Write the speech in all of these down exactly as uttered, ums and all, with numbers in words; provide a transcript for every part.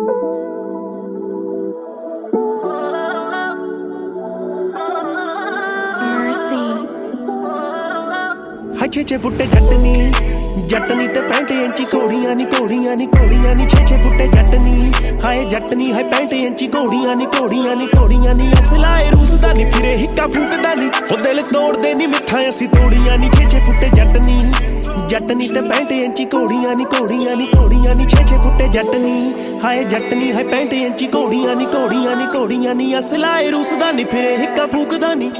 ਛੇ ਛੇ ਫੁੱਟੇ ਜੱਟਨੀ ਜੱਟਨੀ ਤੇ ਪੈਂਹਠ ਇੰਚੀ ਘੋੜੀਆਂ ਨੀ ਘੋੜੀਆਂ ਨੀ ਘੋੜੀਆਂ ਨੀ ਛੇ ਛੇ ਫੁੱਟੇ ਜੱਟਨੀ ਹਾਏ ਜੱਟਨੀ ਹਾਏ ਪੈਂਹਠ ਇੰਚੀ ਘੋੜੀਆਂ ਨੀ ਘੋੜੀਆਂ ਨੀ ਘੋੜੀਆਂ ਨੀ ਅਸਲਾ ਏ ਰੂਸਦਾ ਨੀ ਫਿਰੇ ਹਿੱਕਾ ਫੂਕਦਾ ਨੀ ਉਹ ਦਿਲ ਤੋੜਦੇ ਨੀ ਮਿੱਠਾ ਅਸੀਂ ਤੋੜੀਆਂ ਨੀ ਛੇ ਛੇ ਫੁੱਟੇ ਜੱਟਨੀ ਜੱਟਨੀ ਤੇ ਪੈਂਹਠ ਇੰਚੀ ਘੋੜੀਆਂ ਨੀ ਘੋੜੀਆਂ ਨੀ ਘੋੜੀਆਂ ਨੀ ਛੇ ਛੇ ਫੁੱਟੇ ਜੱਟਨੀ ਹਾਏ ਜੱਟਨੀ ਹਾਏ ਪੈਂਹਠ ਇੰਚੀ ਘੋੜੀਆਂ ਨੀ ਘੋੜੀਆਂ ਨੀ ਘੋੜੀਆਂ ਨੀ ਅਸਲਾ ਏ ਰੂਸਦਾ ਨੀ ਫਿਰੇ ਹਿੱਕਾ ਫੂਕਦਾ ਨੀ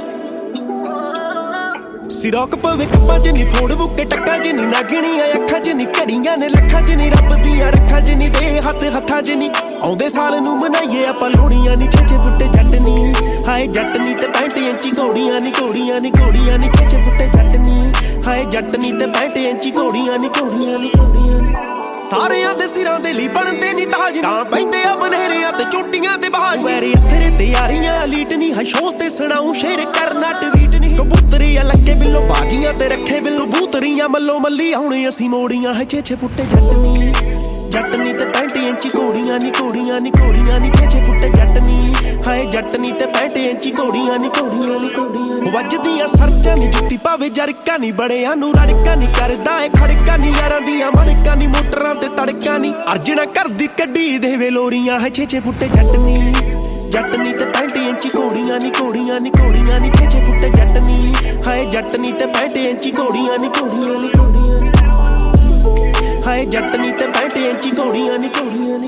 ਸਿਰੋਕ ਪਵੇ ਕੱਪਾਂ ਚ ਨੀ ਫੋੜ ਬੁੱਕੇ ਟੱਕਾਂ ਚ ਨੀ ਨਾਗਣੀਆਂ ਅੱਖਾਂ ਚ ਨੀ ਘੜੀਆਂ ਨੇ ਲੱਖਾਂ ਚ ਨੀ ਰੱਬ ਦੀਆਂ ਰੱਖਾਂ ਚ ਨੀ ਦੇ ਹੱਥ ਹੱਥਾਂ ਚ ਨੀ ਆਉਂਦੇ ਸਾਲ ਨੂੰ ਮਨਾਈਏ ਆਪਾਂ ਲੋਹੜੀਆਂ ਨੀ ਛੇ ਛੇ ਫੁੱਟੇ ਜੱਟਨੀ ਹਾਏ ਜੱਟਨੀ ਤੇ ਪੈਂਹਠ ਇੰਚੀ ਘੋੜੀਆਂ ਨੀ ਘੋੜੀਆਂ ਨੀ ਘੋੜੀਆਂ ਨੀ ਛੇ ਛੇ ਫੁੱਟੇ ਜੱਟਨੀ ਹਾਏ ਜੱਟਨੀ ਤੇ ਪੈਂਹਠ ਇੰਚੀ ਘੋੜੀਆਂ ਨੀ ਘੋੜੀਆਂ ਨੀ ਘੋੜੀਆਂ ਨੀ ਸਾਰਿਆਂ ਦੇ ਸਿਰਾਂ ਦੇ ਲਈ ਬਣਦੇ ਨੀ ਤਾਜ ਤਾਂ ਪੈਂਦੇ ਆ ਬਨੇਰਿਆਂ ਤੇ ਚੋਟੀਆਂ ਤੇ ਬਾਜ ਵੈਰੇ ਤੇਰੇ ਤਿਆਰੀਆਂ ਲੀਟ ਨੀ ਹੈ ਸ਼ੋਅ ਤੇ ਸੁਣਾਉ ਸ਼ੇਰ ਕਰਨਾ ਟਵੀਟ ਨੀ ਕਬੂਤਰੀ ਆ ਲੱਗੇ ਬਿੱਲੋ ਬਾਜੀਆਂ ਤੇ ਰੱਖੇ ਬਿੱਲੋ ਬੂਤਰੀਆਂ ਮੱਲੋ ਮੱਲੀ ਹੁਣ ਅਸੀਂ ਮੋੜੀਆਂ ਹੈ ਛੇ ਛੇ ਫੁੱਟੇ ਜੱਟਨੀ ਜੱਟਨੀ ਤੇ ਪੈਂਹਠ ਇੰਚੀ ਘੋੜੀਆਂ ਨੀ ਘੋੜੀਆਂ ਨੀ ਘੋੜੀਆਂ ਨੀ ਛੇ ਛੇ ਫੁੱਟੇ ਜੱਟਨੀ ਹਾਏ ਜੱਟਨੀ ਤੇ ਪੈਂਹਠ ਇੰਚੀ ਘੋੜੀਆਂ ਨੀ ਘੋੜੀਆਂ ਨੀ ਘੋੜੀਆਂ ਨੀ ਵੱਜਦੀਆਂ ਸਰਚਾਂ ਨੀ ਜੁੱਤੀ ਪਾਵੇ ਜਰਕਾ ਨੀ ਬੜਿਆਂ ਨੂੰ ਰੜਕਾ ਨੀ ਕਰਦਾ ਏ ਖੜਕਾ ਨੀ ਯਾਰਾਂ ਦੀਆਂ ਮਣਕਾਂ ਨੀ ਮੋਟਰਾਂ ਤੇ ਤੜਕਾ ਨੀ ਅਰਜਣਾ ਕਰਦੀ ਕੱਢੀ ਦੇਵੇ ਲੋਰੀਆਂ ਹੈ ਛੇ ਛੇ ਫੁੱਟੇ ਜੱਟਨੀ ਜੱਟਨੀ ਤੇ ਪੈਂਹਠ ਇੰਚੀ ਘੋੜੀਆਂ ਨੀ ਘੋੜੀਆਂ ਨੀ ਘੋੜੀਆਂ ਨੀ ਛੇ ਛੇ ਫੁੱਟੇ ਜੱਟਨੀ ਹਾਏ ਜੱਟਨੀ ਤੇ ਪੈਂਹਠ ਇੰਚੀ ਘੋੜੀਆਂ ਨੀ ਘੋੜੀਆਂ ਨੀ ਘੋੜੀਆਂ ਨੀ ਹਾਏ ਜੱਟਨੀ ਤੇ ਪੈਂਹਠ ਇੰਚੀ ਘੋੜੀਆਂ ਨੀ ਘੋੜੀਆਂ